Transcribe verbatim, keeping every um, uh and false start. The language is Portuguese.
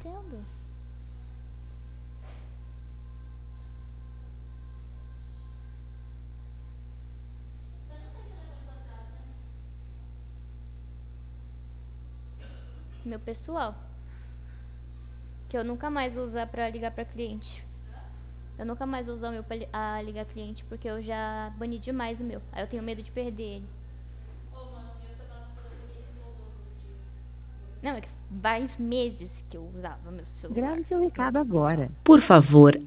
acontecendo? Meu pessoal. Que eu nunca mais vou usar pra ligar pra cliente. Eu nunca mais vou usar o meu pra li- a ligar cliente, porque eu já bani demais o meu. Aí eu tenho medo de perder ele. Não, é que faz meses que eu usava meu celular. Grave seu recado Meu pessoal. agora. Por favor,